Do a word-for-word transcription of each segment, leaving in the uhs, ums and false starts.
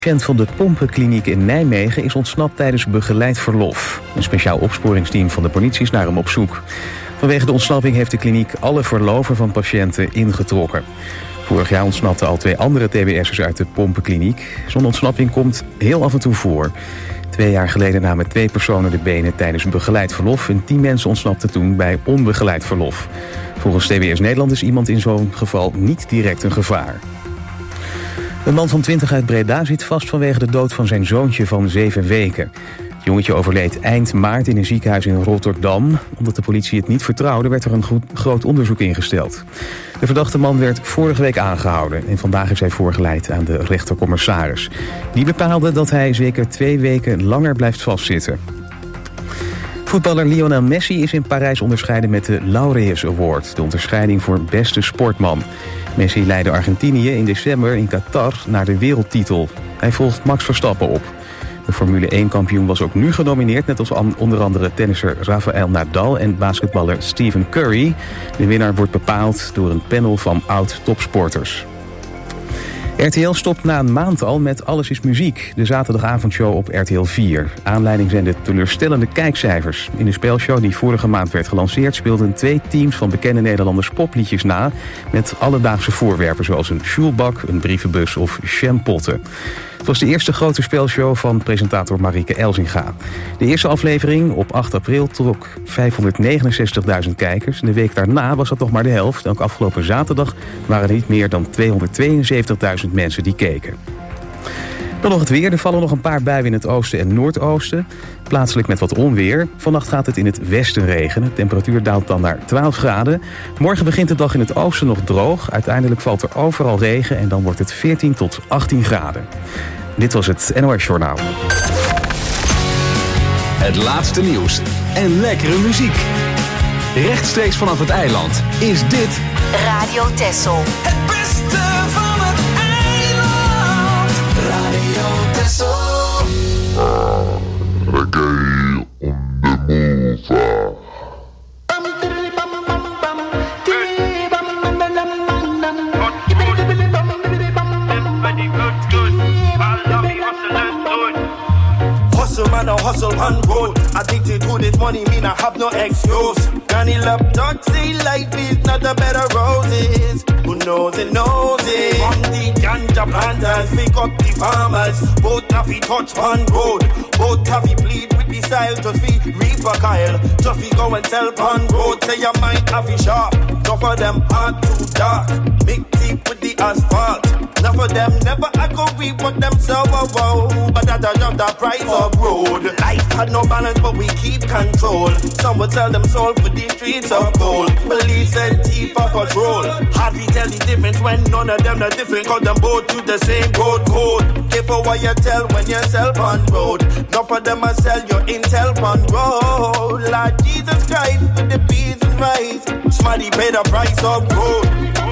De patiënt van de Pompenkliniek in Nijmegen is ontsnapt tijdens begeleid verlof. Een speciaal opsporingsteam van de politie is naar hem op zoek. Vanwege de ontsnapping heeft de kliniek alle verloven van patiënten ingetrokken. Vorig jaar ontsnapten al twee andere T B S'ers uit de Pompenkliniek. Zo'n ontsnapping komt heel af en toe voor. Twee jaar geleden namen twee personen de benen tijdens begeleid verlof en tien mensen ontsnapten toen bij onbegeleid verlof. Volgens T B S Nederland is iemand in zo'n geval niet direct een gevaar. Een man van twintig uit Breda zit vast vanwege de dood van zijn zoontje van zeven weken. Het jongetje overleed eind maart in een ziekenhuis in Rotterdam. Omdat de politie het niet vertrouwde, werd er een goed, groot onderzoek ingesteld. De verdachte man werd vorige week aangehouden en vandaag is hij voorgeleid aan de rechtercommissaris. Die bepaalde dat hij zeker twee weken langer blijft vastzitten. Voetballer Lionel Messi is in Parijs onderscheiden met de Laureus Award, de onderscheiding voor beste sportman. Messi leidde Argentinië in december in Qatar naar de wereldtitel. Hij volgt Max Verstappen op. De Formule één-kampioen was ook nu genomineerd, net als onder andere tennisser Rafael Nadal en basketballer Stephen Curry. De winnaar wordt bepaald door een panel van oud-topsporters. R T L stopt na een maand al met Alles is Muziek, de zaterdagavondshow op R T L vier. Aanleiding zijn de teleurstellende kijkcijfers. In de spelshow die vorige maand werd gelanceerd speelden twee teams van bekende Nederlanders popliedjes na met alledaagse voorwerpen zoals een sjoelbak, een brievenbus of champotten. Het was de eerste grote spelshow van presentator Marieke Elzinga. De eerste aflevering op acht april trok vijfhonderdnegenenzestigduizend kijkers. De week daarna was dat nog maar de helft. Ook afgelopen zaterdag waren er niet meer dan tweehonderdtweeënzeventigduizend mensen die keken. Dan nog het weer. Er vallen nog een paar buien in het oosten en noordoosten. Plaatselijk met wat onweer. Vannacht gaat het in het westen regenen. De temperatuur daalt dan naar twaalf graden. Morgen begint de dag in het oosten nog droog. Uiteindelijk valt er overal regen en dan wordt het veertien tot achttien graden. Dit was het N O S Journaal. Het laatste nieuws en lekkere muziek. Rechtstreeks vanaf het eiland is dit Radio Texel. Het beste van het eiland. Radio Texel. Reggae on the move. Hustle man, I hustle on road. Addicted to this money, mean I have no excuse. Granny love talk, say life is not a bed of roses. Who knows it, knows it. From the ganja planters, pick up the farmers. Both have to touch on road. Both have to bleed with the style. Just fi reap a Kyle. Just fi go and sell on road. Say your mind have to sharp. Enough of them aren't too dark. Big deep with the asphalt. Enough of them never agree what them so wow. But that is just the price of road. Life had no balance, but we keep control. Some would sell them soul for the streets of gold. Police and thief for patrol. Hard to tell the difference when none of them are different. Cause them both to the same road code. Careful what you tell when you sell on road. Not for them I sell your intel on road. Lord Jesus Christ with the peas and rice. Smarty pay the price of road.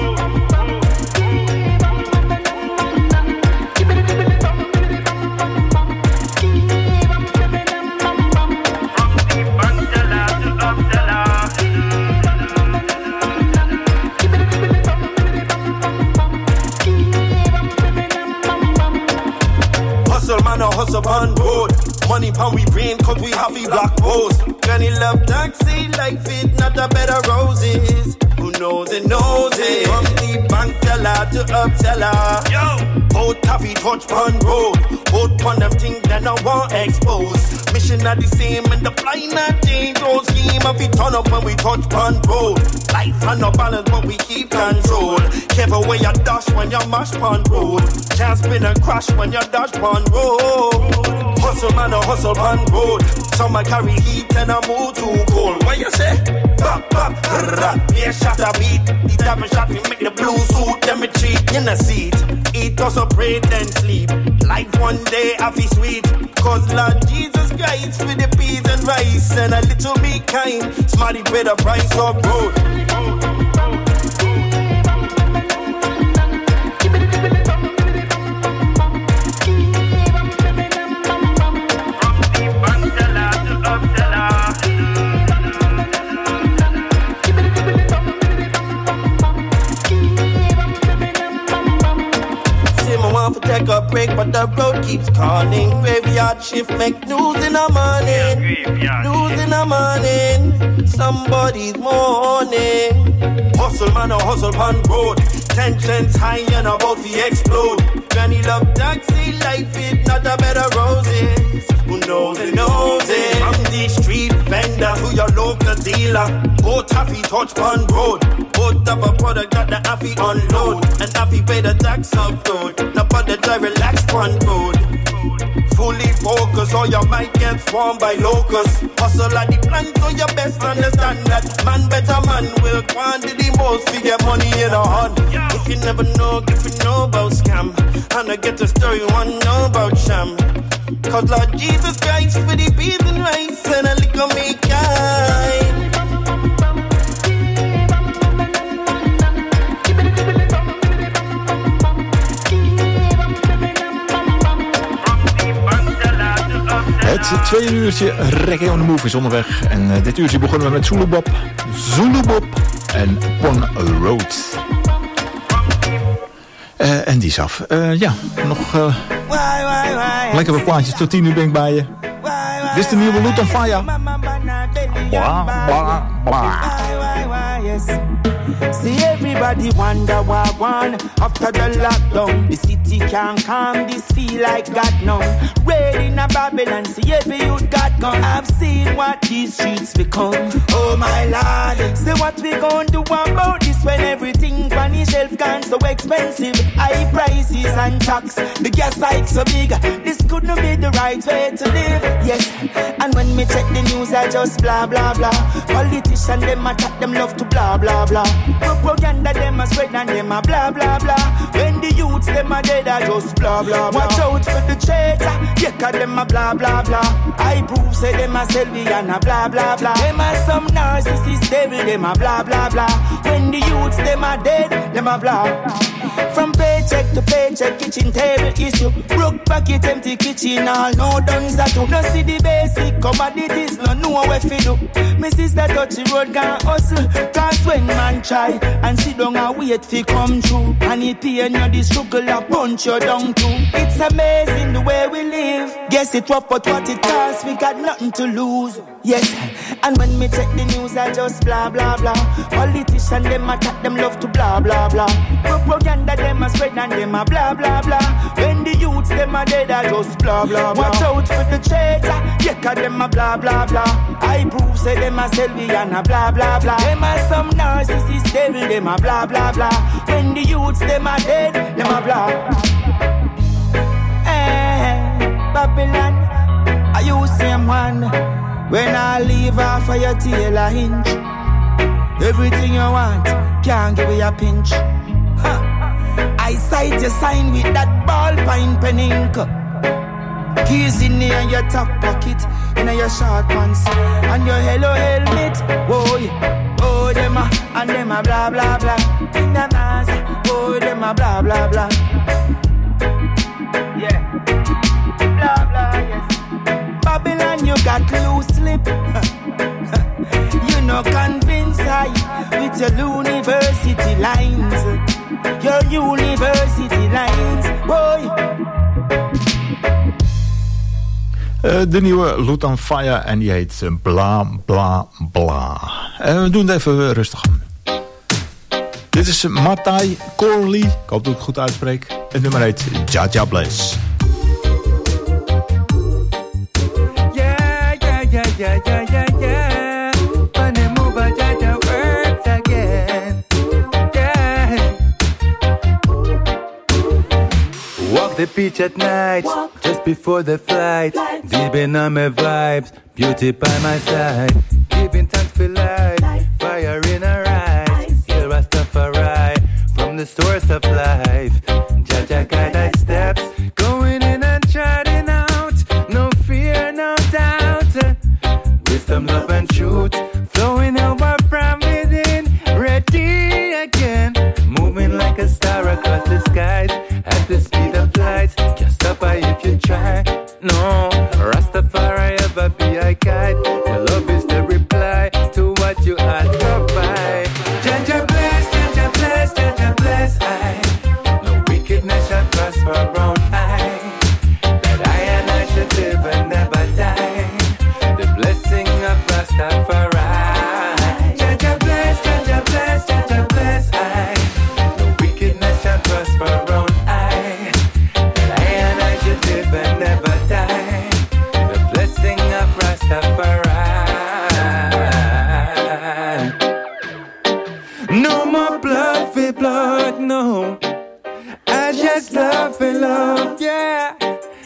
Man, a hustle on road. Money pan we brain cause we have a black post. Granny love taxi, life is not a bed of roses. Who knows it, knows it. From the bank teller to upseller. Yo! Both have we touch on road. Both on them things that I want exposed. Mission are the same and the blind not change. Those scheme of it turn up when we touch on road. Life and no balance but we keep control. Careful where you dash when you mash on road. Can't spin and crash when you dash on road. Hustle man, a hustle on road. Some I carry heat and I move too cold. What you say? Bop, bop, rap. Yeah, shot a beat. The type of shot we make the blue suit. Them retreat in the seat. Eat also pray then sleep. Life one day I feel sweet. Cause Lord Jesus Christ with the peas and rice. And a little me kind. Smarty pay the price of road. Take a break, but the road keeps calling. Graveyard shift make news in the morning. News in the morning. Somebody's mourning. Hustle man, a hustle on road. Tensions high and about to explode. Granny love taxi life, it not a better roses. Who knows it, knows it. From the street vendor to your local dealer. Both happy touch on road. Both have a product that the happy unload. And happy pay the tax off road. Now but the drive relaxed on road. Fully focused or you might get swarmed by locusts. Hustle at the plan so you best understand that man better man will quantity the most to get money in a hand. If you never know, if you know about scam, and I get the story, one know about sham. Cause Lord Jesus Christ for the peas and rice and a lick of me kind. Het tweede uurtje Reggae on the Move is onderweg. En uh, dit uurtje begonnen we met Zulubob, Zulubob en Pon Road. Uh, en die is af. Uh, ja, nog uh, lekker wat plaatjes. Tot tien uur ben ik bij je. Dit is de nieuwe Luton Fire. Bla, bla, bla. See everybody wonder what one. After the lockdown, the city can't calm. This feel like God now. Raid in a Babylon, see every youth got gone. I've seen what these streets become. Oh my Lord, say what we gon' do about this when everything on the shelf gone so expensive. High prices and tax, the gas hikes so big. This couldn't be the right way to live. Yes, and when me check the news, I just blah blah blah. Politicians them attack, them love to blah blah blah. Propaganda them a spread and them a blah blah blah. When the youths them a dead, I just blah blah blah. Watch out for the traitor, yeah, cause them a blah blah blah. I prove say them a selfie and a blah blah blah. Them a some narcissist devil, them a blah blah blah. When the youths them a dead, them a blah. From paycheck to paycheck, kitchen table issue. Broke pocket, empty kitchen, all no done that too. No see the basic commodities, no know what we do. Me sister touch the road, can hustle. Cause when man try and sit down and wait for come true, and it pay you the struggle a punch you down too. It's amazing the way we live. Guess it rough, but what it costs, we got nothing to lose. Yes, and when me check the news, I just blah blah blah. Politicians them attack, them love to blah blah blah. Propaganda them a spread and them a blah blah blah. When the youths them a dead, I just blah blah blah. Watch out for the traitor, yeah, cause them a blah blah blah. I prove say them a selfie and a blah blah blah. Them a some narcissist devil, them a blah blah blah. When the youths them a dead, them a blah. Hey, Babylon, are you same one? When I leave off of your tail a hinge. Everything you want, can't give you a pinch. Huh. I sight your sign with that ballpoint pen ink. Keys in near your top pocket, in your short pants, and your hello helmet. Whoa, yeah. Oh, them a, and them a blah blah blah. In the mass, oh, them a blah blah blah. Yeah, blah blah, yes. Babylon, you got loose lip. You know, convince I with your university lines. Your university lines, boy. Uh, de nieuwe Luton Fire en die heet uh, Bla Bla Bla. Uh, we doen het even rustig aan. Dit is Matai Corley. Ik hoop dat ik het goed uitspreek. Het nummer heet Jaja Bless. Yeah, yeah, yeah, yeah, yeah, yeah, yeah. When they move, a Jaja works again. Yeah. Walk the beach at night, walk just before the flight. Flight. Deep in on my vibes, beauty by my side. Giving thanks for life, life. Fire in our eyes. Still Rastafari from the source of life. Jaja guide our steps, going in and charting out. No fear, no doubt. Wisdom, love and truth, flowing over from within. Ready again, moving like a star across the skies. At the speed of light, can't stop her if you try. No, Rastafari ever be a guide. Your love is the reply to what you ask for by. Jaja bless, Jaja bless, Jaja bless I. No wickedness shall prosper around I.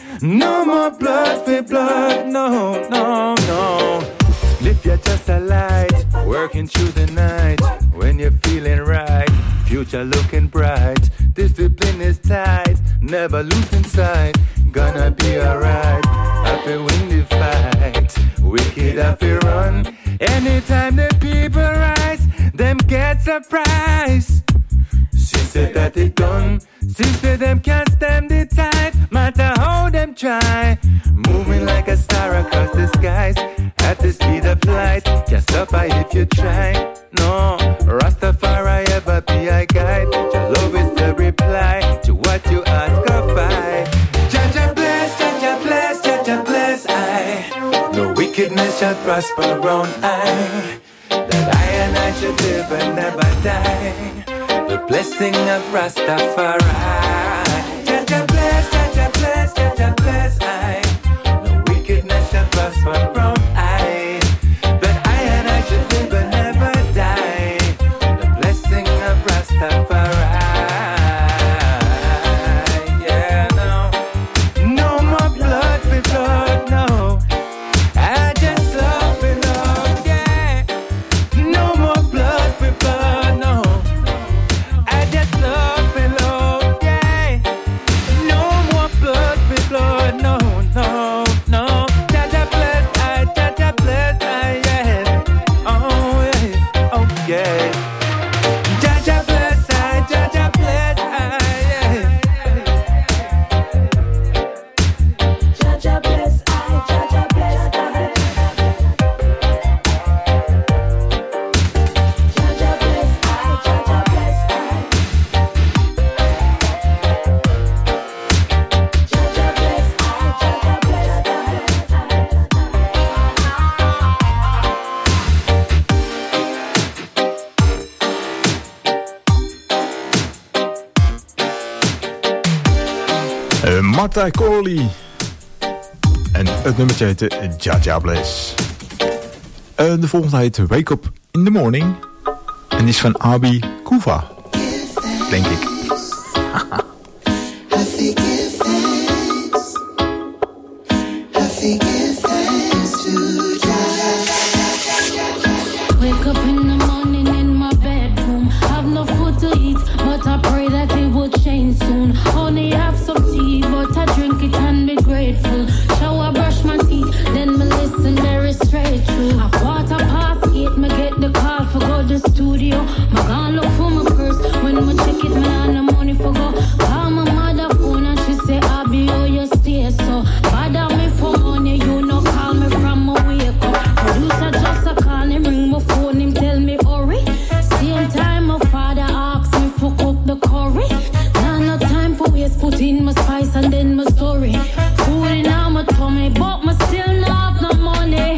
No more blood for blood, no, no, no. If you're just a light, working through the night, when you're feeling right, future looking bright, discipline is tight, never losing sight, gonna be alright, happy win the fight, wicked happy run, anytime the people rise, them get surprised. She said that it done, she said them can't stand the tide, matter how them try, moving like a star across the skies, at the speed of light, can't stop by if you try, no, Rastafari ever be a guide, your love is the reply, to what you ask of I, Jaja bless, Jaja bless, Jaja bless I, no wickedness shall prosper around I, that I and I should live and never die, the blessing of Rastafari. Jaja bless, Jaja bless, Jaja bless I. No wickedness shall prosper from I. But I and I should live and never die. The blessing of Rastafari. Yeah, no. No more blood for blood, no. I just love for love, yeah. No more blood for blood, no. Love and love, yeah. No more blood with blood, no, no, no. Jaja bless I, Jaja bless I, yeah. Oh, yeah, oh, yeah. Jaja bless I, Jaja bless I, yeah. Jaja bless I, Jaja bless I. Jaja bless I, Jaja bless I. Marta Corley. En het nummertje heet Jaja Bless. Uh, de volgende heet Wake Up in the Morning. En die is van Abi Kuva. Denk ik. Wake up in the morning in my bedroom. Have no food to eat, but I pray that it will change soon. Only have some tea, but I drink it and be grateful. Shower, brush my teeth, then me listen very straight through. A quarter past eight, me get the call for go to studio. Me gone look for my purse, when me check it, me on the money for go. Call my mother phone and she say, Abby, oh you stay so. Bother me for money, you no call me from my wake up. Producer just a call him, ring my phone, him tell me hurry. Same time my father asks me for cook the curry. Now no time for waste, put in my spice and then my story. Food in my tummy, but me still not have no money.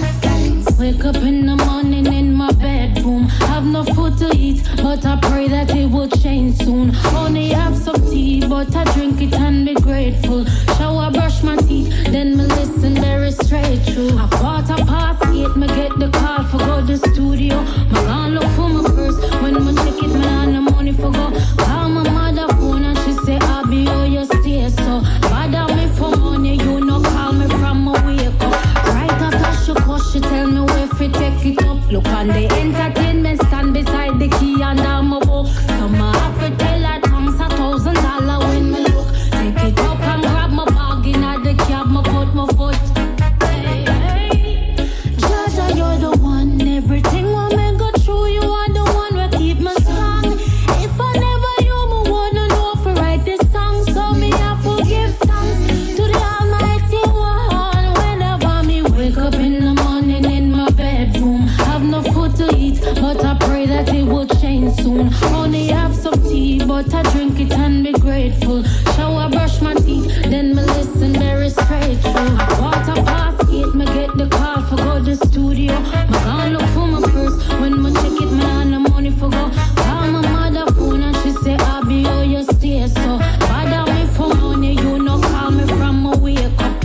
Wake up in the morning in my bedroom. Have no food to eat, but I pray that it will change soon. Only have some tea, but I drink it and be grateful. Shower, brush my teeth, then me listen very straight through. A quarter past eight, me get the call for go to studio. Me gone look for my purse, when me check it, me on the money for go. Call my mother phone and she say, Abby, oh you stay so. Bother me for money, you no call me from my wake up. Right after she cause she tell me where fi take it up. Look on the entertainment stand beside the key and I'm my book. So my have to tell her thanks a thousand dollar when me look. Take it up and grab my bag in the cab, me put my foot. Hey, hey. Jaja, you're the one, everything what me go through, you are the one who keep me strong. If I never you, me wouldn't know if I write this song. So me have to give thanks to the Almighty One. Whenever me wake up in the morning in my bedroom, have no food to eat, but I pray that it will change soon. Only have some tea, but I drink it and be grateful. Shower, brush my teeth, then me listen very straight through. A quarter past eight, me get the call for go to studio. Me gone look for my purse, when me check it, me on the money for go. Call my mother phone and she say, Abby, oh you stay so. Bother me for money, you no call me from my wake up.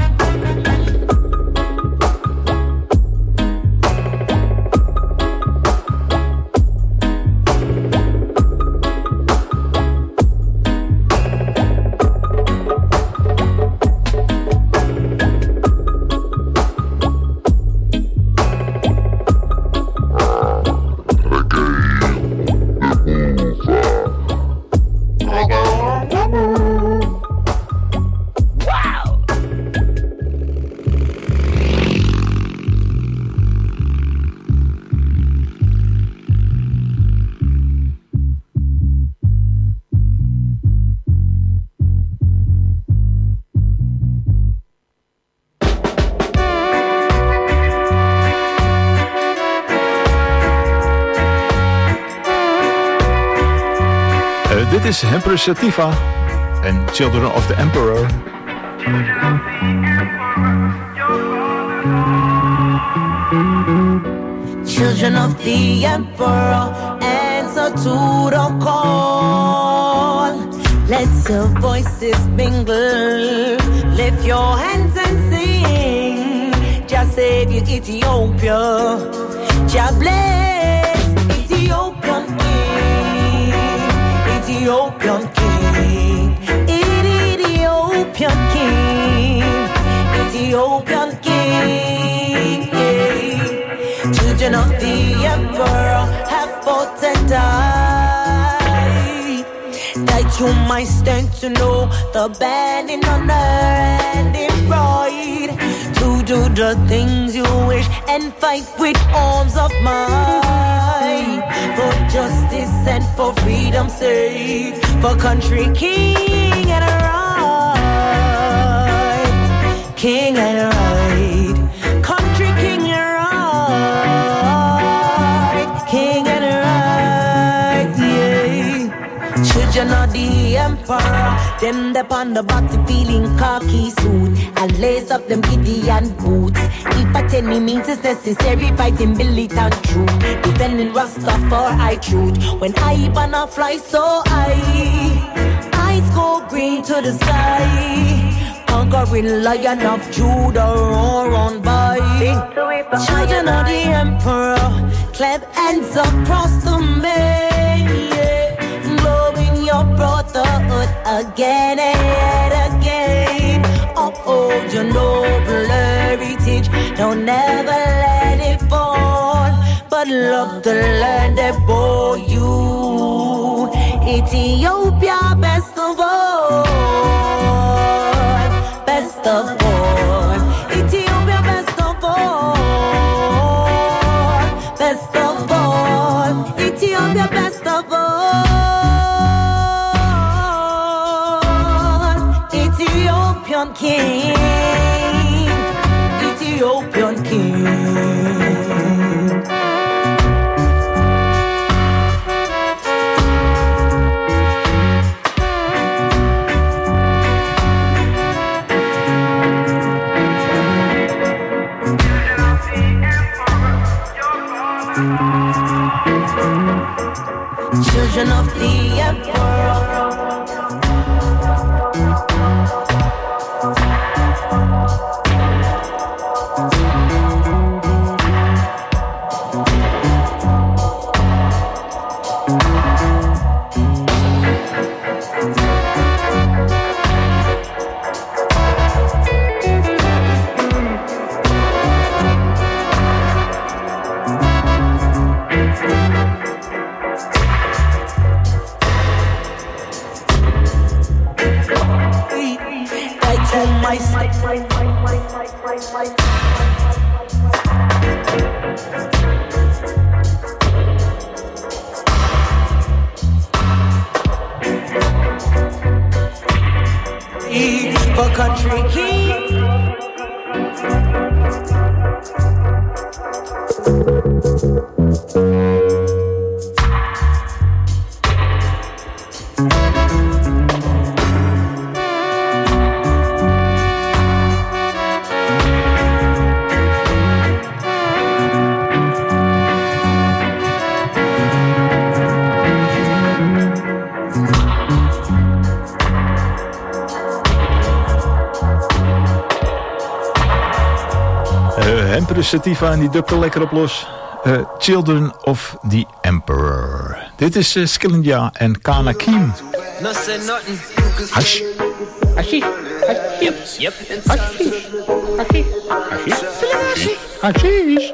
Dit is Empress Sativa en Children of the Emperor. Children of the Emperor, answer to the call. Let your voices mingle. Lift your hands and sing. Just save you, Ethiopia. Just bless Ethiopian King. Ethiopian King. Ethiopian King. Ethiopian King. Children of the Emperor have fought and died, that you might stand to know the band in honor and in pride, to do the things you wish and fight with arms of might, for justice and for freedom's sake, for country, king and right, king and right, country, king and right. King and right, yeah. Children of the Emperor, them dep on the body feeling khaki suit and lace up them Gideon boots. If at any means it's necessary, fighting militant troop, defending Rastafari truth. When I banner fly so high, eyes go green to the sky. Conquering Lion of Judah, roar on by. Children of the Emperor, clap hands across the main, yeah. Glowing your brotherhood again and again. Uphold your noble heritage, don't never let it fall, but love the land that bore you. Ethiopia, best of all. Best of all, Ethiopia, best of all, best of all, Ethiopia, best of all, Ethiopian king, Ethiopian king. Children of the Emperor. For country king. Empress Sativa en die dukt er lekker op los. Uh, Children of the Emperor. Dit is uh, Skillinja en Kana Keem. Hash. Hashi. Hashish. Yep. Hashish. Hashish. Hashish. Hashish.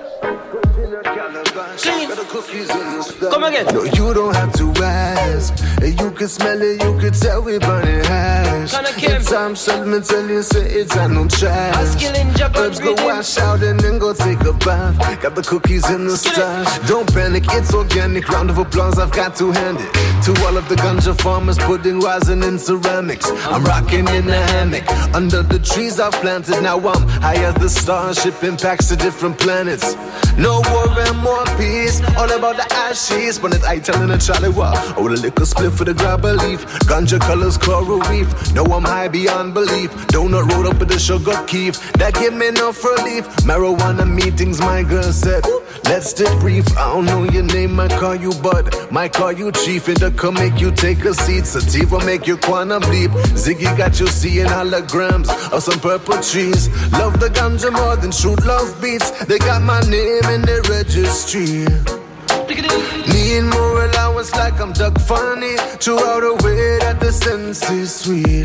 Come again. No, you don't have to ask. You can smell it, you can tell we burning hash. In time, Solomon tell you, say it's on no trash. Herbs go wash out and then go take a bath. Got the cookies in the stash. Don't panic, it's organic. Round of applause, I've got to hand it. To all of the ganja farmers putting rosin in ceramics, I'm rocking in a hammock under the trees I've planted. Now I'm high as the stars, shipping packs to different planets. No war and more peace, all about the ashes. But it's I telling a Charlie what? Oh, the liquor split for the grab a leaf. Ganja colors, coral reef. No, I'm high beyond belief. Donut rolled up with the sugar keef. That give me enough relief. Marijuana meetings, my girl said, let's debrief. I don't know your name, might call you Bud, might call you Chief. It'll come make you take a seat. Sativa make you quantum leap. Ziggy got you seeing holograms of some purple trees. Love the ganja more than shoot love beats. They got my name in the registry. Need more allowance like I'm Doug Funny. Throughout the way that the sense is sweet.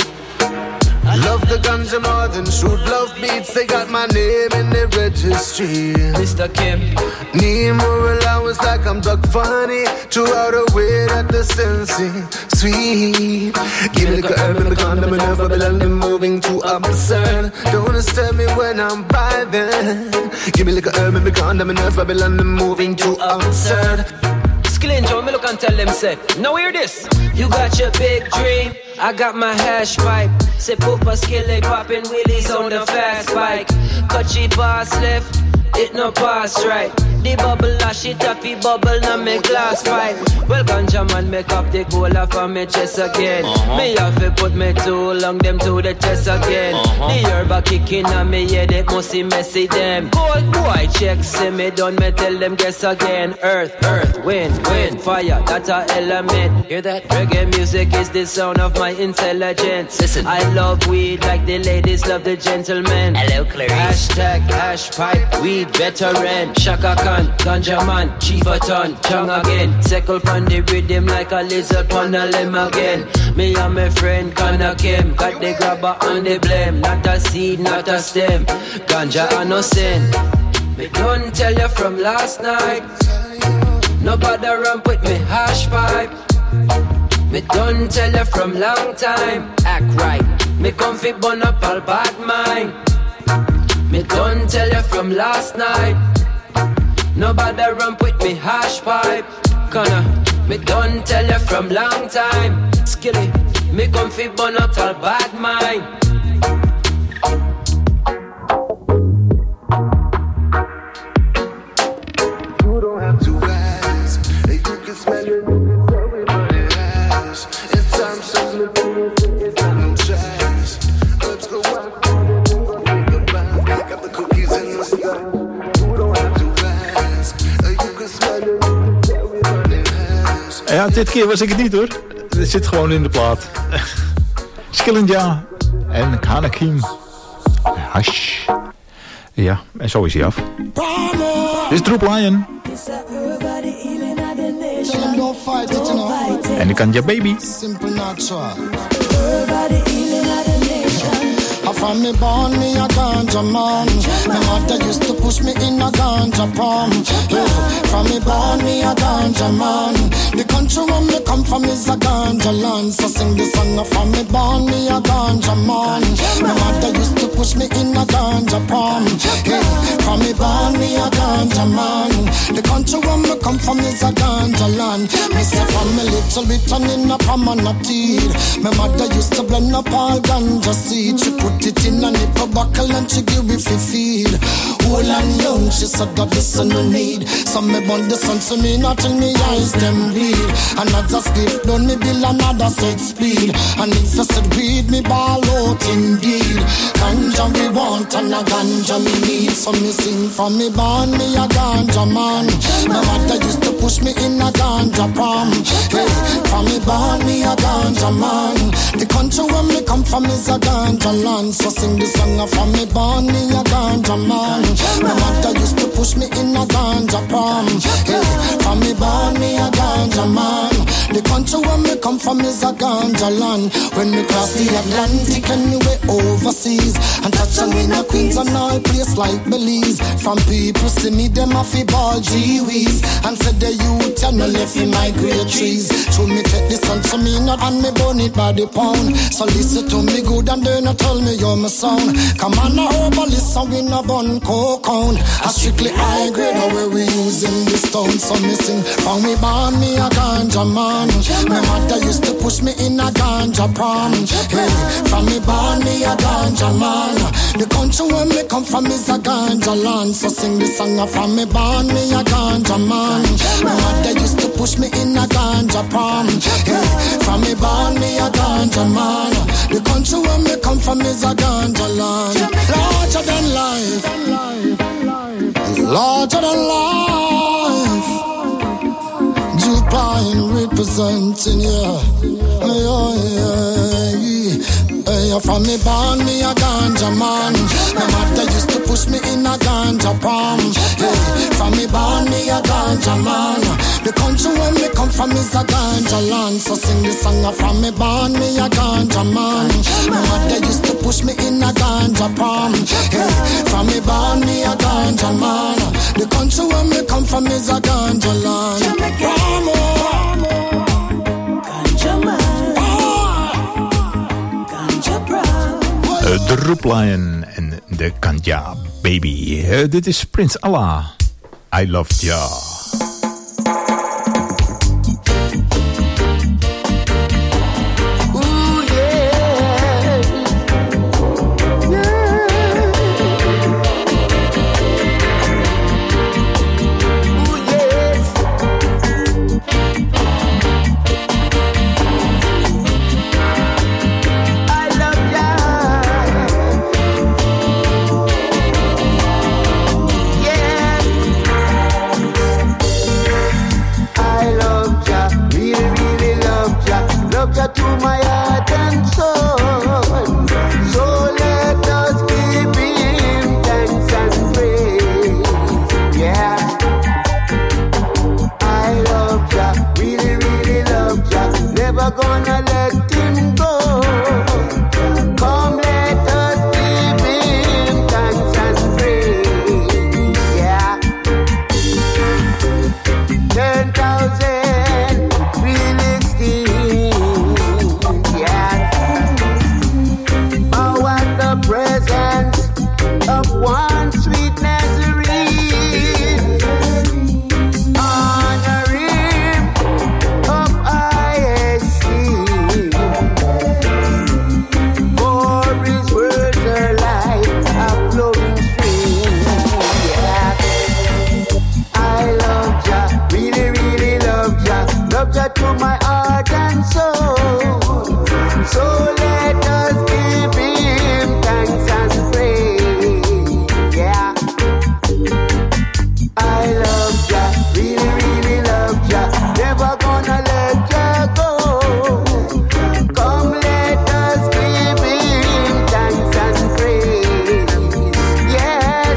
Love the ganja more than shoot love beats. They got my name in the registry. Mister Kim. Need more allowance like I'm Doug Funny. Throughout the way that the sense is sweet. Give me the herb and the condom and never be London moving too absurd. Don't disturb me when I'm vibing. Give me like a herb and the condom and never be London moving too absurd. Skillin' Joe, me look and tell them, say, now hear this. You got your big dream, I got my hash pipe. Say, Poopa Skillet poppin' wheelies on the fast bike. Cut your boss left, it no pass right. The bubble a shit happy bubble na me glass pipe. Well, ganja man make up the cola for me chest again. Uh-huh. Me have to put me too long them to the chest again. Uh-huh. The herb a kicking on me head, it must be messy them. Cold boy check, see me done, me tell them guess again. Earth, earth, wind, wind, fire, that's a element. Hear that? Reggae music is the sound of my intelligence. Listen, I love weed like the ladies love the gentlemen. Hello, Clarice. Hashtag hash pipe, weed veteran. Shaka Khan, ganja man, chief a ton, chung again. Circle pon the rhythm like a lizard pon a limb again. Me and my friend Connor Kim, got the grabber on the blame. Not a seed, not a stem, ganja a no sin. Me don't tell you from last night. Nobody ramp with me hash pipe. Me don't tell you from long time. Act right, me come fi burn up all bad mind. Me don't tell you from last night. Nobody ramp with me hash pipe. Connor, me don't tell you from long time. Skilly, me come fi burn up all bad mind. You don't have to ask. You can smell it, everybody has. It's time something, it's time no chance. Let's go out, take a bath. Got the cookies in the sky. You don't have to ask. You can smell it, everybody has. Ja, dit keer was ik het niet hoor. Het zit gewoon in de plaat. Skillinja en Kanakim. Hash. Ja, en zo is hij af. Dit is Troep Lion. En ik kan je baby. Simple natural. From me born, me a ganja man. My mother used to push me in a ganja palm. Yeah. From me born, me a ganja man. The country where me come from is a ganja land. So sing the song from me born, me a ganja man. My mother used to push me in a ganja palm. Yeah. From me born, me a ganja man. The country where me come from is a ganja land. Me say from me little bit and in a palm and a teed. My mother used to blend up all ganja seed. She put it in a nipple buckle and she give me fi feed. Old and young, she said that this no need. Some me burn the sun so me not till me eyes them bleed. Another sleep down me bill, another set speed. And if you said weed, me ball out indeed. Ganja we want and a ganja me need. So me sing from me born, me a ganja man. My mother used to push me in a ganja palm. Hey, from me born, me a ganja man. The country where me come from is a ganja land. So sing the song from me born, me a ganja man. My mother used to push me in a ganja palm. Hey, from me born, me a ganja man. The country where me come from is a ganja land. When me cross the Atlantic and me way overseas and touch Connection with the queens and all place like Belize. From people see me, them a fi ball G-Wees. And said the youth and no left in my great trees. Show me take the sun to me not and me burn it by the pound. So listen to me good and then not tell me you're my sound. Come on, a herbalist and we no bun cocoon. A strictly high grade where we using this town. So me sing from me born me a ganja man. My mother used to push me in a ganja prom. Hey, from me born me a ganja man. The country where me come from is a ganja land. So sing the song from me born me a ganja man. My mother used to push me in a ganja prom. Hey, from me born me a ganja man. The country where me come from is a ganja land. Larger than life, larger than life. Jupine representing, yeah. Yeah, yeah, yeah. Hey, from me born me a ganja man. My mother used to push me in a ganja prom. Hey, from me born me a ganja man. The country where me come from is a ganja land. So sing the song from me born me a ganja man. My mother used to push me in a ganja prom. Hey, from me born me a ganja man. The country where me come from is a ganja land. Ramo, ganja man. De Roeplion en de Ganja Baby. Uh, dit is Prins Allah. I Loved Ya. To my heart and soul, so let us give him thanks and praise. Yeah, I love Jah, really, really love Jah. Never gonna let him go. Come, let us give him thanks and praise. Yeah, ten thousand Philistines. Presence of one sweet Nazarene, honor him of I esteem, for his words are like a flowing stream. Yeah, I love Jah, really, really love Jah, love Jah to my heart and soul. So let us give him thanks and praise. Yeah, I love Jah, really, really love Jah. Never gonna let Jah go. Come, let us give him thanks and praise. Yes,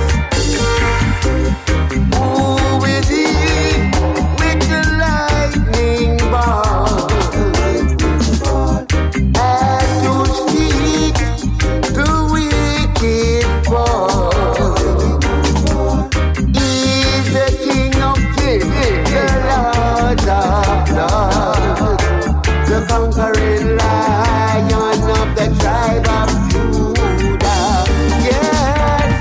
who is he with the lightning ball? At whose feet the wicked fall. He's the King of Kings, the Lord of Lords, the conquering Lion of the tribe of Judah. Yes,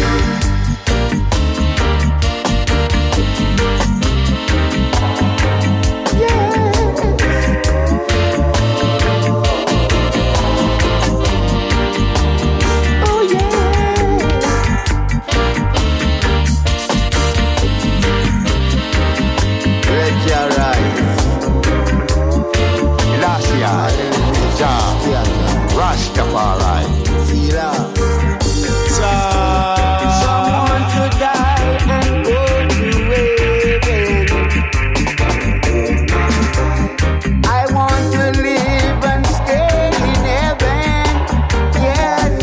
Rastafari. Someone to die and go to heaven. I want to live and stay in heaven. Yes.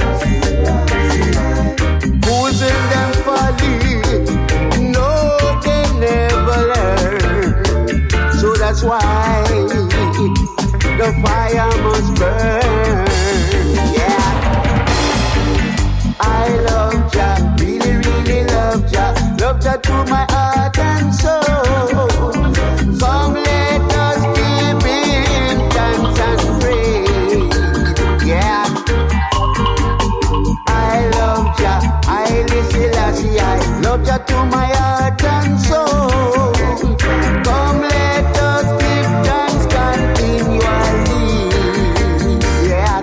Fools in them folly, no, they never learn. So that's why the fire must burn. Yeah, Jah to my heart and soul. Come let us give Him thanks and praise. Yeah. I love Jah, I listen, I love Jah to my heart and soul. Come let us give thanks continually. Yeah.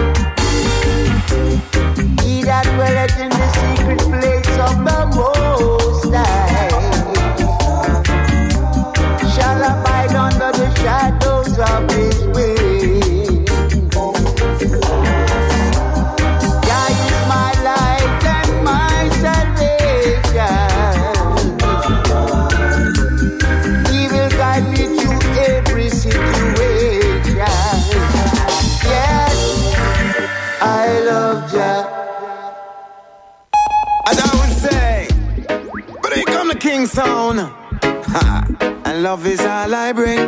He that dwelleth in the secret place of the Most High shall abide under the shadows of His wings. Jah is my light and my salvation. He will guide me through every situation. Yes, I love Jah. As I would say, but here come the King sound. Ha. And love is all I bring.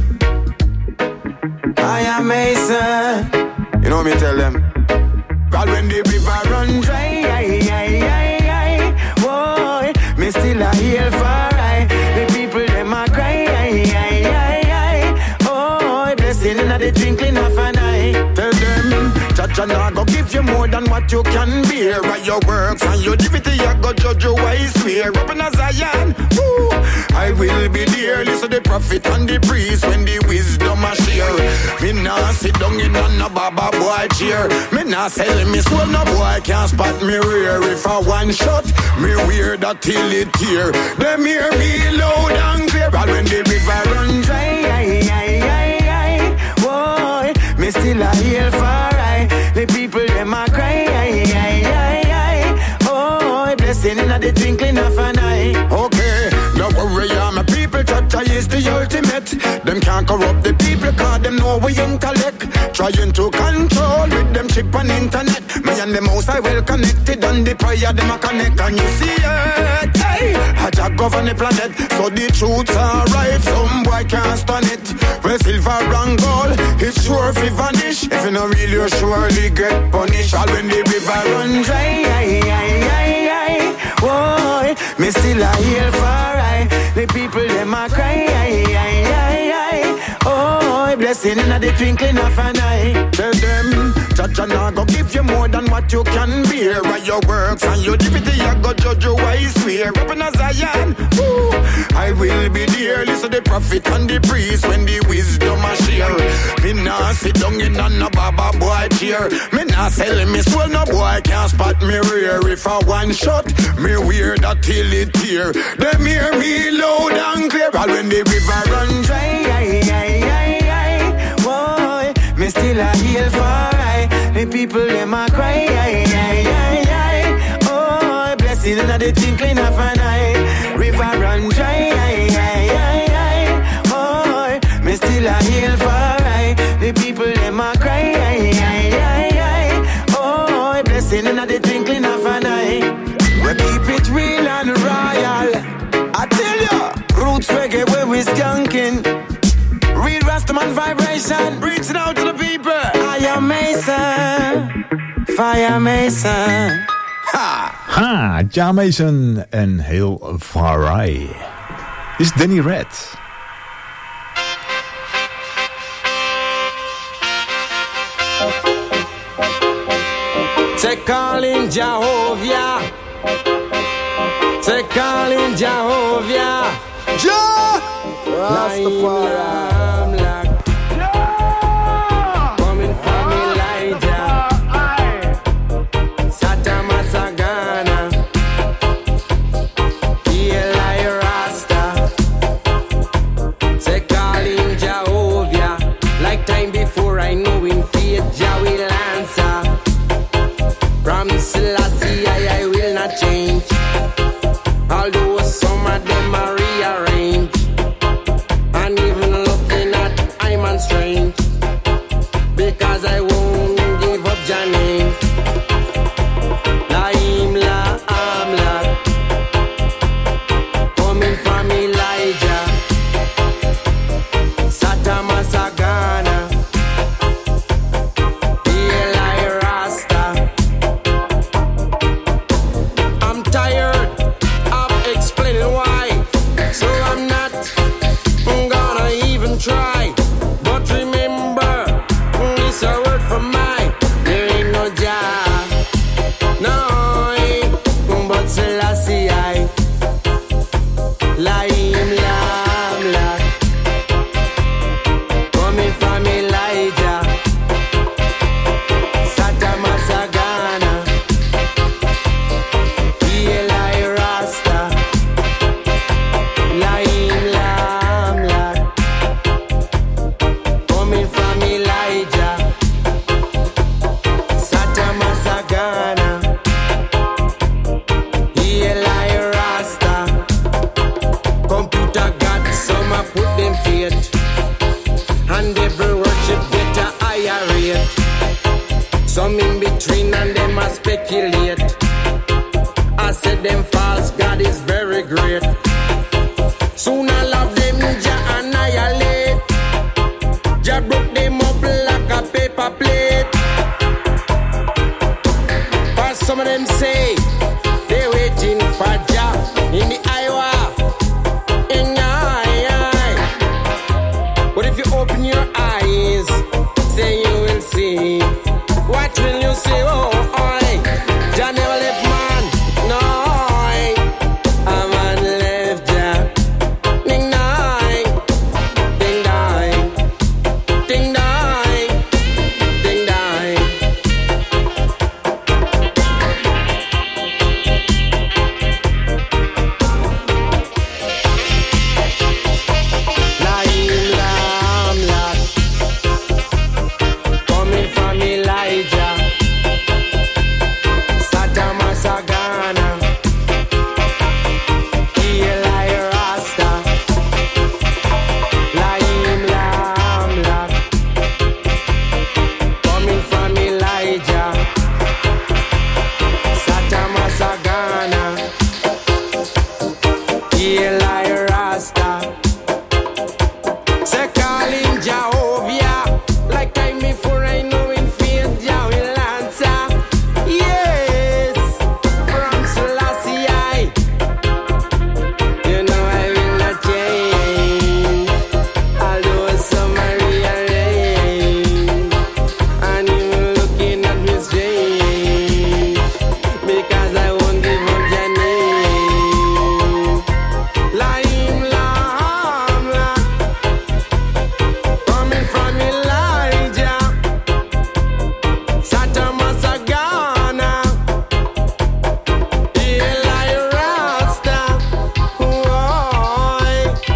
I am Mason. You know me tell them. God, when the river run dry, aye, aye, aye, aye. Boy, me still a heal for I. The people them a cry, aye, aye, aye, aye. Oh, blessing in the twinkling of an eye. Tell them, Jah nah go give you more than what you can bear. By your works and your divinity, I go judge you wise swear. Up in a Zion, woo, I will be there. Listen to the prophet and the priest when the wisdom a share. Me nah sit down in on a baba boy chair. Me nah sell me soul, no boy can't spot me rear. If I one shot, me wear that till it tear. Them hear me loud and clear. All when the river run dry, aye, aye, aye, aye. Boy, me still a heal for I. The people them a cry, aye, aye, aye, aye. Oh, blessing in the twinkling of an eye. Okay, no worry, I'm a people. Jah is the ultimate. Them can't corrupt the people, cause them know we intellect. Trying to control with them chip on internet. Me and them house I well connected, and the prayer them a connect. And you see it, hey, I just govern the planet. So the truth's alright, some boy can't stand it. Well, silver and gold, it's sure if it vanish. If you not real, you surely get punished. All when the river run dry, aye, aye, aye, aye. Boy, me still a heal for I. The people them a cry, aye, aye, aye, aye. Oh, blessing in the twinkling of an eye. Tell them, Jah nah go give you more than what you can bear. By your works and your divinity, I go judge you wise swear. Up in a Zion, woo, I will be there. Listen to the prophet and the priest when the wisdom a share. Me nah sit down in on a baba boy chair. Me nah sell me soul, no boy can't spot me rear. If I one shot, me wear that till it tear. Them hear me loud and clear. All when the river run dry, aye, aye, aye, aye. Boy, me still a heal for I. The people them a cry, aye, aye, aye, aye. Oh, blessing in the twinkling of an eye. River run dry, aye, aye, aye, aye. Boy, me still a heal for I. The people them a cry, aye, aye, aye, aye. Oh, blessing in the twinkling of an eye. We keep it real and royal. I tell ya, roots reggae where we skunking. Real Rastaman vibration, reaching out to the people. I am Mason, Fire Mason. Ha! Ha! Jah Mason en heel Farai. Dit is Danny Red. Say calling Jehovah. Say calling Jehovah. Jah Rastafari. Coming from Elijah. Satama Sagana. Eli Rasta. Say calling Jehovah. Like time before I know in faith Jah will answer. From Selassie I, I will not change. Although some of them are rearranged. And even looking at I'm on strange. Because I won't give up Jah name. La Imla Amla. Coming from Elijah. Satama Sagana. Eli Rasta. Some in between and them a speculate. I said them false God is very great. Soon all of them Jah annihilate. Jah broke them up like a paper plate. But some of them say they waiting for Jah in the Iowa. In eye, eye. But if you open your eyes, say you will see. What will you say? Oh, oi. Jah never left man. No, a man left Jah. Ding dang, ding dang, ding dang, ding dang. Laim lam lam, coming from Elijah. Satama Sagana, Eli Rasta, Laim Lam Lam, coming from Elijah. Satama Sagana, Eli Rasta. Say calling Jehovah, like time before I know in faith Jah will answer. Yes, from Selassie I, you know I will not change. Although some are rearranged, and you looking at me strange, because I won't give up your name. Laim Lam Lam, coming from Elijah. Satama Sagana, Eli Rasta. Why?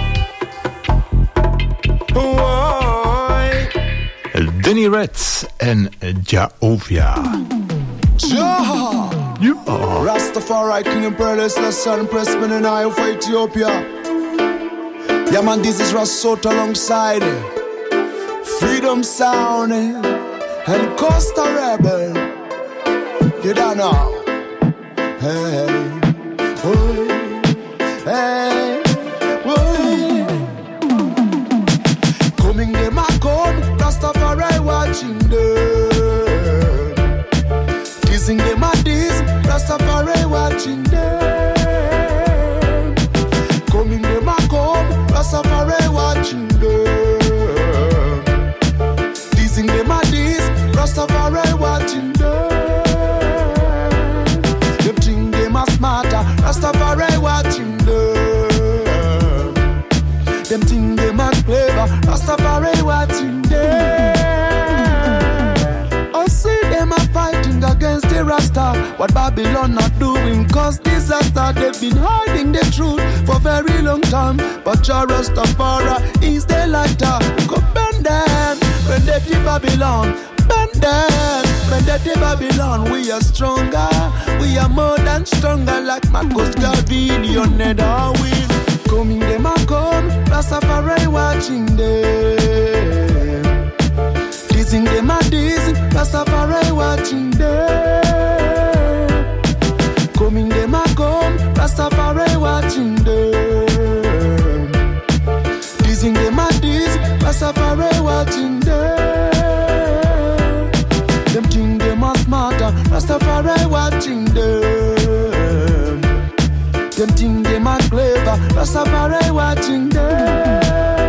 Why? Danny Reds en Jehovah. Jah! Yeah. Rastafari, King and Pearless, Lassan, Pressman and I for Ethiopia. Yeah man, this is Rasota alongside Freedom Sound and Costa Rebel. You don't know. Hey, oh, hey, oh. Coming them a come, Rastafari watching them. Kissing them a this, Rastafari watching them. Coming them a come, Rastafari watching them. Teasing them a this, Rastafari watching them. Them think them a smarter, Rastafari watching them. Them think them a clever, Rastafari watching them. I see them a fighting against the Rasta. What Babylon not doing cause disaster. They've been hiding the truth for very long time. But Jah Rastafari is the lighter. Go bend them, when they keep Babylon. Bend them, when they keep Babylon. We are stronger, we are more than stronger. Like Marcus Garvey, Leonard Darwin. Coming them a come, Rastafari watching them. Teasing them a teasing, Rastafari watching them. Coming them a come, Rastafari watching them. Teasing them a teasing, Rastafari watching them. Them think them a smarter, Rastafari watching them. Them think them a clever, Rastafari watching them.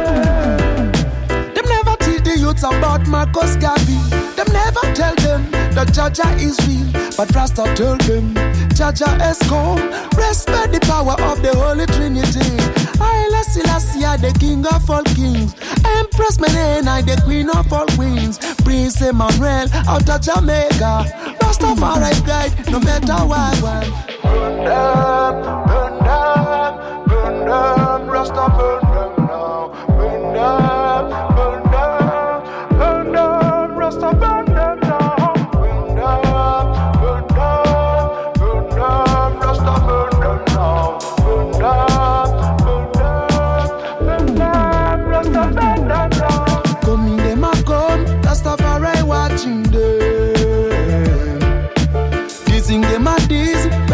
Them never teach the youths about Marcus Garvey. Them never tell them that Jaja is real, but Rasta tell them Jaja has come. Respect the power of the Holy Trinity. Haile Selassie, the King of all kings. Empress Menena, the Queen of all queens. Prince Emmanuel out of Jamaica. Rastafari guide, no matter what. Burn them, burn them, burn them. Rasta burn them now. Burn them, burn them, burn them. Rasta burn them now. Burn them, burn them, burn them. Rasta burn them now. Burn them, burn them, burn them. Rasta burn them now. Coming them a come, Rastafari watching them.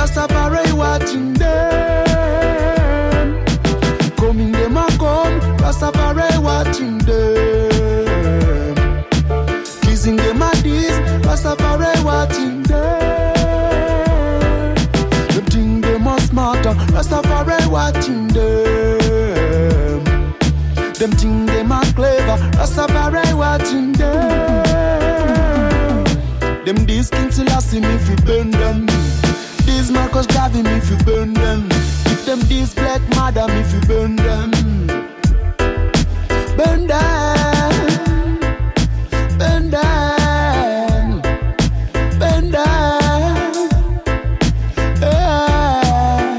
Rastafari watching them. Coming them a come, Rastafari watching them. Kissing them a this, Rastafari watching them. Them think them a smarter, Rastafari watching them. Them think them a clever, Rastafari watching them. Them this King Selassie me fi burn them. This Marcus Garvey me fi burn them. If them this Black Mother me fi burn them. Burn them, burn them, burn them. Yeah.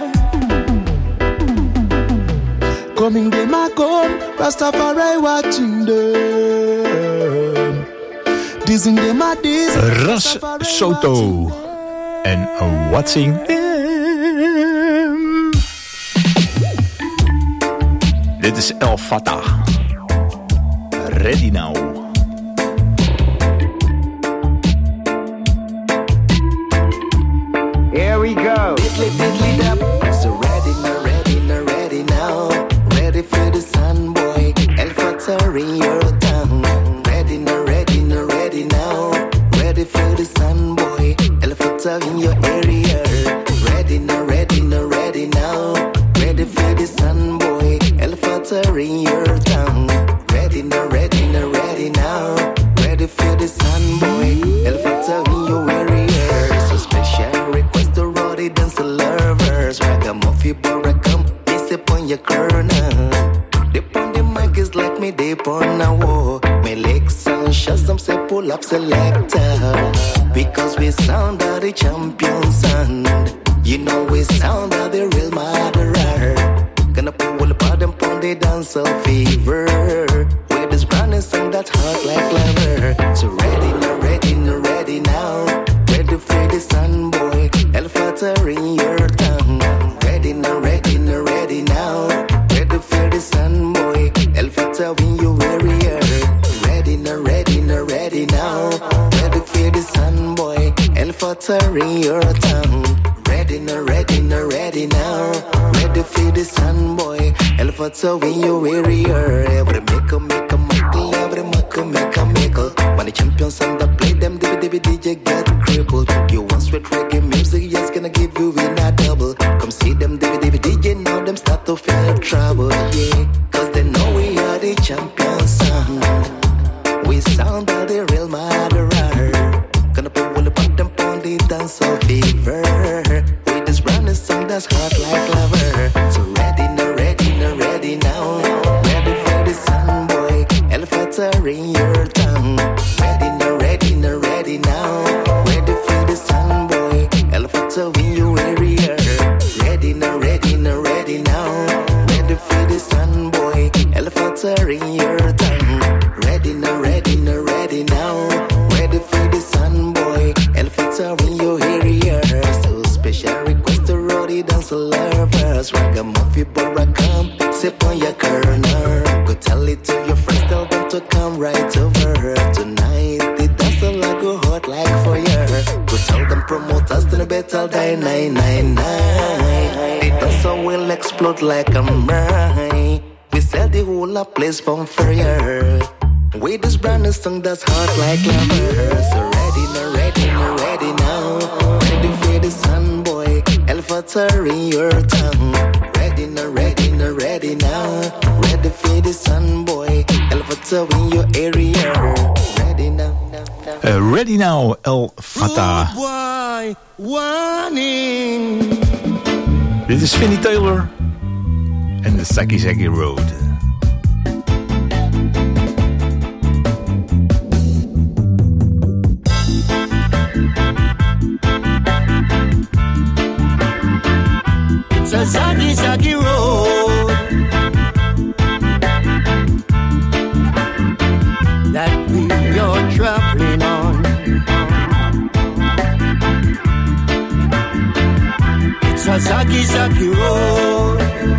Coming them a come, Rastafari watching them. Dissing them a diss, Ras Soto en Watching Them. Dit is El Fattah. Ready Now. Here we go. Diddly diddly dap. So ready now, ready now, ready now. Ready for the sun boy. El Fattah in your town. Ready now, ready now, ready now. Ready for the sun boy. El Fattah in your area. Ready now, ready now, ready now. Ready for the sun boy. El Fattah in your town. Ready now, ready now, ready now. Ready for the sun boy. El Fattah in your area. So special request to Roddy dance the lovers. Ragamuffin Baracam, me step on your corner. Dip on the mic is like me dip on a wall. Me legs sound shots them say pull up selector. Because we sound of the champion sound. You know we sound of the real murderer. Gonna pull up on them on the dance of fever. With this brand new song that's hot like leather. So ready now, ready now, ready now. Ready for the sun boy. El Fattah in your town. Ready now, ready now, ready now. Ready for the sun boy. El Fattah in your area. Ready now, ready now, ready now. Ready for the sun boy. El Fattah in your town. Ready now, ready now, ready now. Ready for the sun boy. El Fattah in your area. Every make a make a mickle, every make a make a mickle. When the champions and the play them, D V D J get crippled. You want straight reggae music, yes, gonna give you in a double. Come see them D V D J, now them start to feel trouble, yeah. Cause they know we are the champion sound. We sound of the real murderer. Gonna pull up on them on the dance of fever. With this brand new song that's hot like lover. So ready now, ready now, ready now. Ready for the sun boy. El Fattah in your town. Ready now, ready now, ready now. Ready for the sun boy. El Fattah in your area. Ready now, ready now, ready now. Ready for the sun boy. El Fattah in your town. Ready now, ready now, ready now. Ready for the sun boy. El Fattah in your area. So special request to Roddy dance lovers. Ragamuffin Baracam, sip on your corner. Go tell it to your friends, tell them to come right over. Tonight the dance will go hot like fire. Go tell them promoters to the better die nine nine nine. The dance will explode like a mine. We sell the whole place from fire. With this brand new song that's hot like lava. So ready now, ready now, ready now. Ready for the sun boy. El Fattah in your town. Ready now, ready now, ready now. Ready for the sun boy. El Fattah in your area. Ready now. Uh, ready Now, El Fattah. Boy, warning. Dit is Vinnie Taylor en de Saki Saki Road. It's a Saki Saki Road that we are traveling on. It's a Saki Saki Road.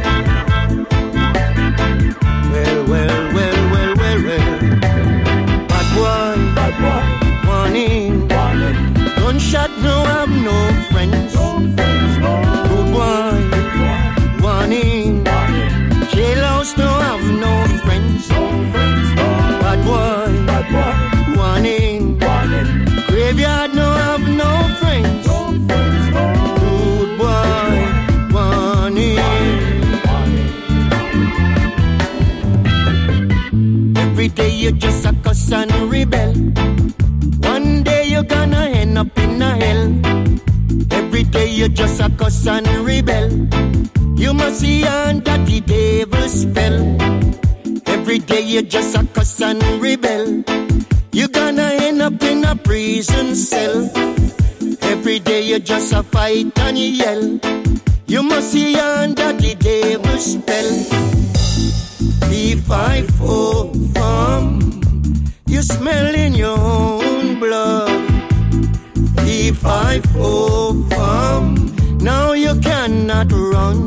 Well, well, well, well, well, well. Bad boy, bad boy, warning, warning. Gunshot, no, have no friends. No friends. you just a cuss and rebel. You must be under the devil's spell. Every day you just a cuss and rebel. You gonna end up in a prison cell. Every day you just a fight and yell. You must be under the devil's spell. P five four from you smell in your own blood. P five four from now you cannot run.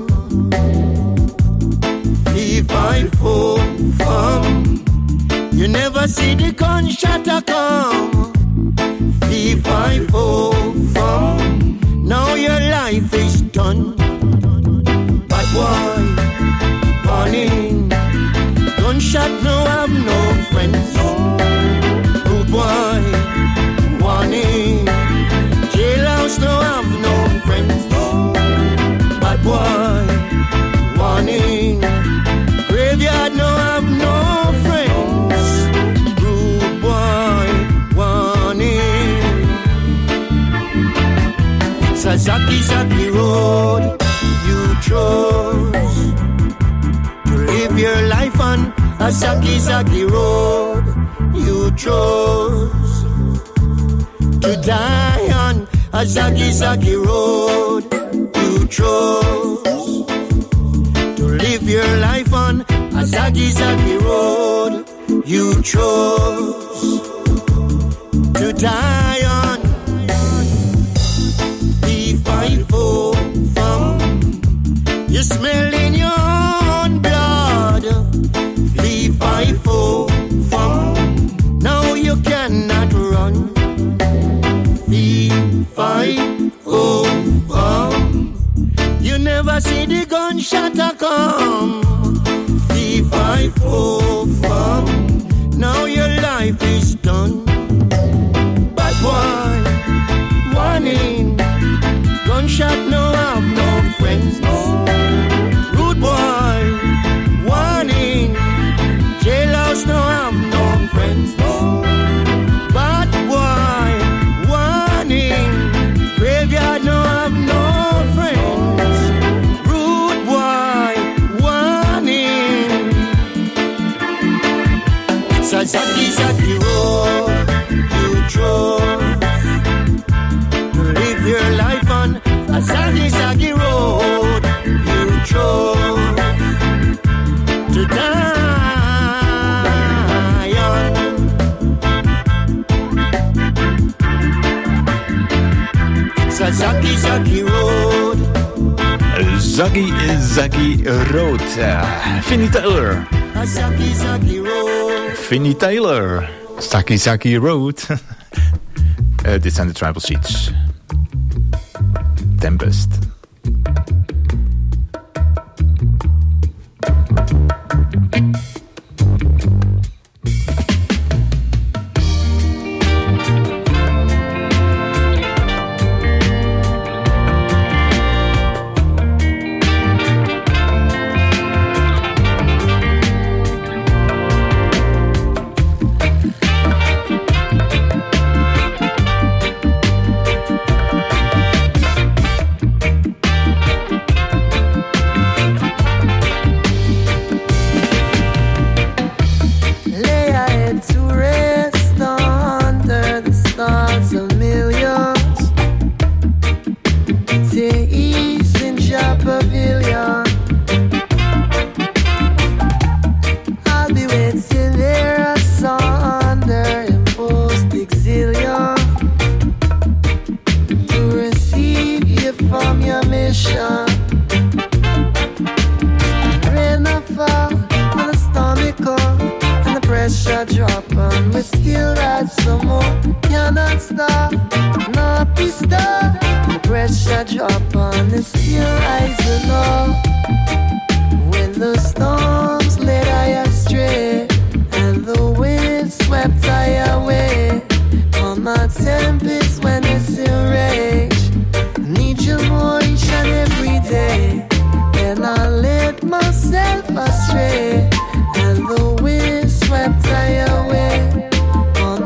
P five four from you never see the gunshot a come. P five four from now your life is done. But why? Warning. Gunshot no have no friends. Good boy. Warning. Jailhouse no have no friends. Bad boy. Warning. Graveyard no have no friends. Good boy. Warning. It's a Zaki Zaki road you chose to live your life on. A Zaki Zaki road you chose to die on. A Zaki Zaki road you chose to live your life on. A Zaki Zaki road you chose to die on. P five four from you smell in your own blood. P five four from now you cannot run. P five four from you never see the gunshot a come. P five four from now your life is done. But why? Warning. Gunshot no have no friends. Rude boy. Warning. Jailhouse no have no friends. Bad boy. Warning. Graveyard no have no friends. Rude boy. Warning. It's a Zaki Zaki road you chose to live your life on. A Zaki Zaki road you chose to die on. It's a Zaki Zaki road. Zaki Zaki Road. Uh, Finny Taylor. A Zaki Zaki road. Finny Taylor. Zaki Zaki Road. uh, dit zijn de Tribal Seeds. Tempest.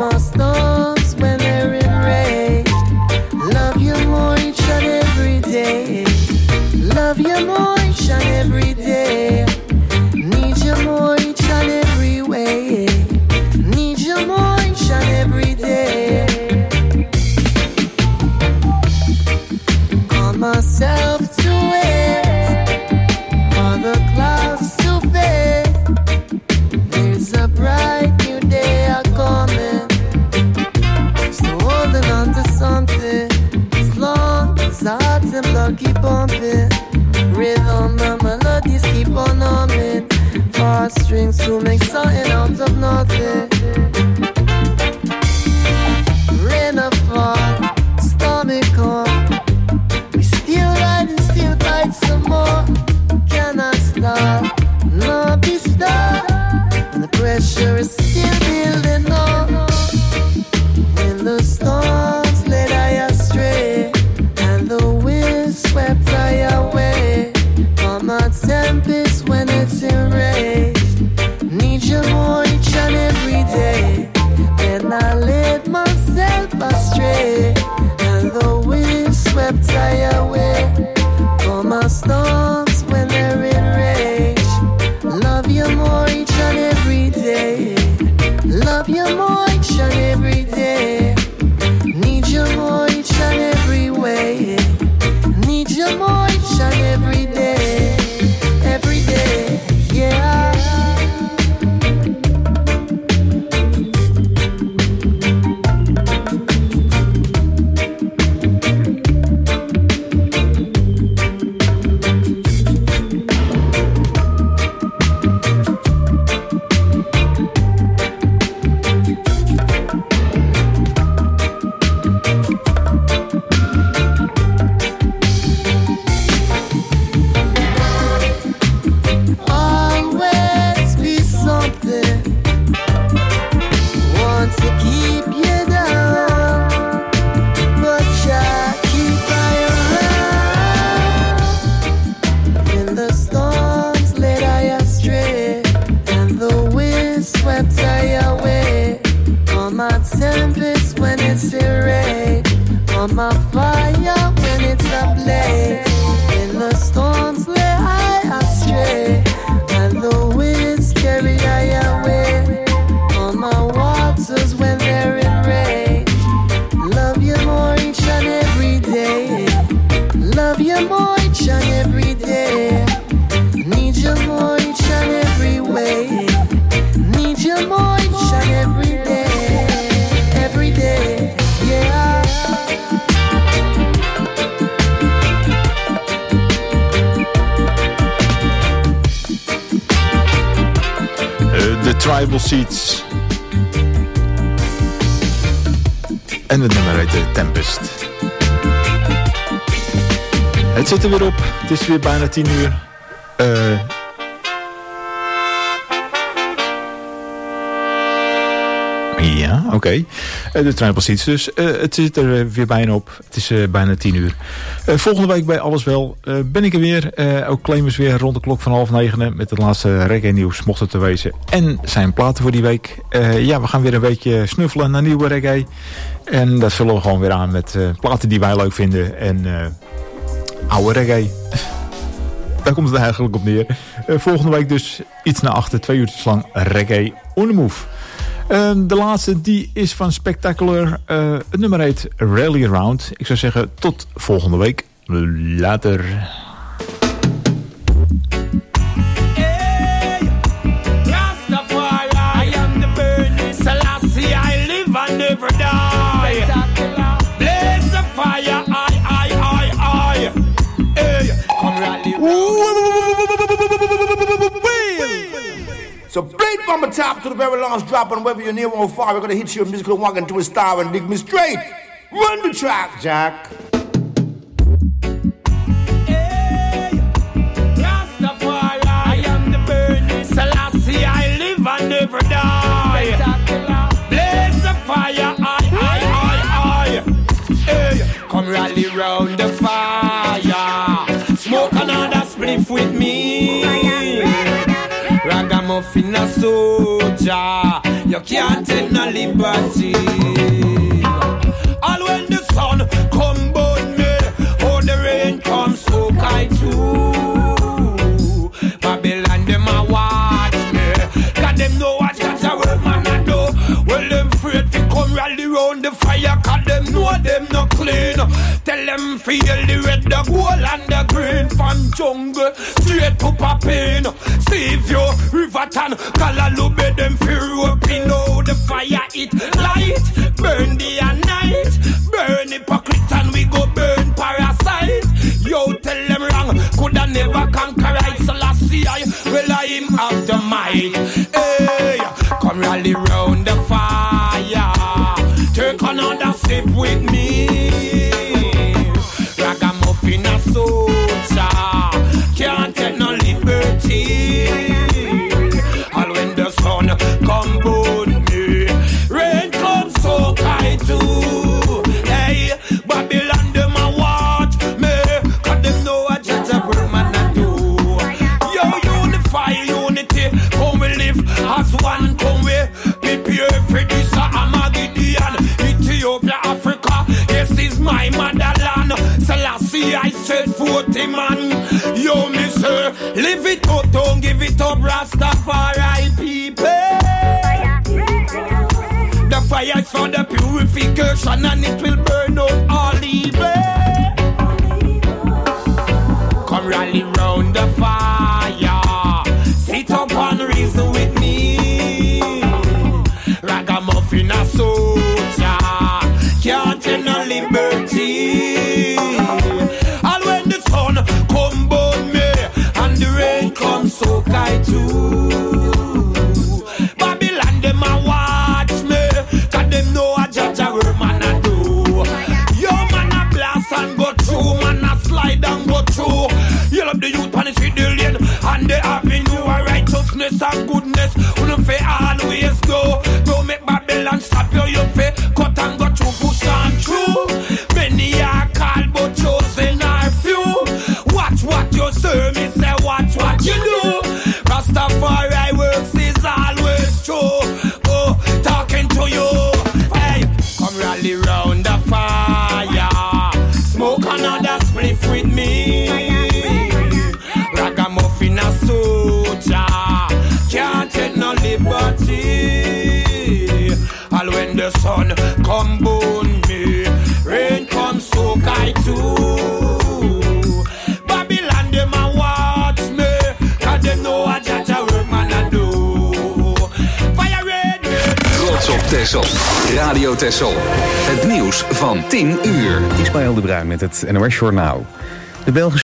Love you more each and every day. Love you more each and every day. Need you more each and every way. Need you more each and every day. Call myself to wait for the clouds to fade. There's a bright new day a coming. Still holding on to something. As long as heart and blood keep pumping, rhythm and melodies keep on humming. Fast strings to make something out of nothing. Rain or fall, stormy come, we still ride and still fight some more. Cannot stop, not be stopped. And the pressure is still building up. When the storms led I astray and the wind swept I away, on my tempest when it's enraged, need you more each and every day. And I led myself astray and the wind swept I away, on my storms when they're enraged. Love you more each and every day. Love you more each and every day. Need you more each and every way. Need you more each and every day. Every day, yeah. Always be something. Want to keep you down, but I keep I around. In the storms led I astray, and the wind swept I away. On my tempest when it's enraged, on my fire when it's ablaze. In the storms led I astray, and the winds carry I away. On my waters when they're enraged, love you more each and every day. Love you more each and every day. Need you more each and every way. Need you more each and every day. Every day, yeah. De Tribal Seeds. En het nummer heet de Tempest. Het zit er weer op. Het is weer bijna tien uur. Uh, Ja, oké. Okay. Uh, de Tribal Seeds dus. Uh, het zit er uh, weer bijna op. Het is uh, bijna tien uur. Uh, volgende week bij Alles Wel uh, ben ik er weer. Uh, ook Clemens weer rond de klok van half negen met het laatste reggae nieuws, mocht het te wezen. En zijn platen voor die week. Uh, ja, we gaan weer een beetje snuffelen naar nieuwe reggae. En dat vullen we gewoon weer aan met uh, platen die wij leuk vinden. En uh, oude reggae. Daar komt het eigenlijk op neer. Uh, volgende week dus iets na achter, twee uurtjes lang reggae on the move. Uh, de laatste die is van Spectacular. Uh, het nummer heet Rally Around. Ik zou zeggen tot volgende week. Later. Hey, Rastafari, I am the burning Selassie. I live and never die. Blaze the fire, I, I, I, I. Hey, come rally So straight from the top to the very last drop, and whether you're near or far, we're gonna hit your musical wagon to a star and dig me straight. Run the track, Jack. Hey, Rastafari, I am the burning Selassie. I live and never die. Blaze the fire, I, I, I, I. Hey, come rally round the fire. Smoke another spliff with me. Ragamuffin a soldier, you can't take no liberty. All when the sun come burn me, or the rain comes, so I too. the fire, cause them know them no clean. Tell them feel the red, the gold and the green. From jungle, straight to Papin. Save your Riverton, Kalalube, them fear up in. Oh, the fire it light, burn day and night. Burn hypocrite and we go burn parasite. Yo, tell them wrong, coulda never conquer I. So last see I, well I him have the might. Hey, come rally round the fire. Take another sip with me. Ragamuffin a soldier, can't take no liberty. And when the sun come burn me, rain comes so high too. Hey, Babylon them a watch me, cause them know I just a work man a do. Yo, unify unity, come we live as one, come we prepare for this Armageddon. Ethiopia, Africa, this is my motherland. Selassie, I said forty man. Yo, me sir, live it up, don't give it up, Rastafari people. The fire is for the purification and it will burn out all evil. Come rally round the fire, sit up and reason with me. Ragamuffin a soldier, can't take no liberty. And when the sun come burn me and the rain comes so high too. Babylon them a watch me, cause them know a judge a work man a do. Yo man a blast and go through, man a slide and go through. You love the youth punish with the lane and the avenue of righteousness and goodness. We don't fi always go. Don't make Babylon stop you, you fi cut and go through, push and through. Many are called but chosen are few. Watch what you serve me, say watch what you do. Rastafari works is always true. Oh, talking to you. Hey, come rally round the fire. Smoke another spliff with me. Ragamuffin a soldier, can't take no liberty. All when the sun come burn me, rain comes so high too. Babylon them a watch me, cause they know a judge a work man a do. Fire red, red. Trots op Texel. Radio Texel. Het nieuws van tien uur. Ismaël de Bruin met het N O S Journaal. De Belgische